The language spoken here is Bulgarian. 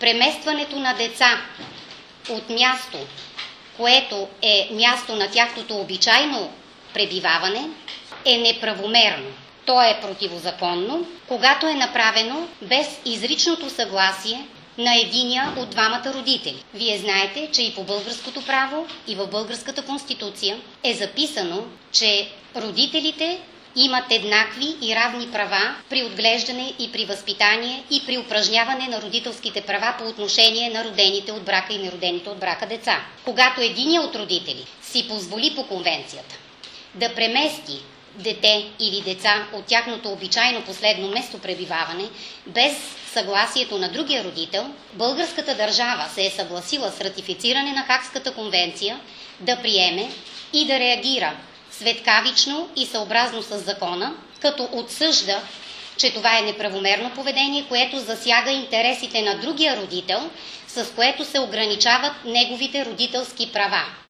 Преместването на деца от място, което е място на тяхното обичайно пребиваване, е неправомерно. То е противозаконно, когато е направено без изричното съгласие на единия от двамата родители. Вие знаете, че и по българското право, и в българската конституция е записано, че родителите имат еднакви и равни права при отглеждане и при възпитание и при упражняване на родителските права по отношение на родените от брака и неродените от брака деца. Когато единия от родители си позволи по конвенцията да премести дете или деца от тяхното обичайно последно местопребиваване без съгласието на другия родител, българската държава се е съгласила с ратифициране на Хагската конвенция да приеме и да реагира светкавично и съобразно с закона, като отсъжда, че това е неправомерно поведение, което засяга интересите на другия родител, с което се ограничават неговите родителски права.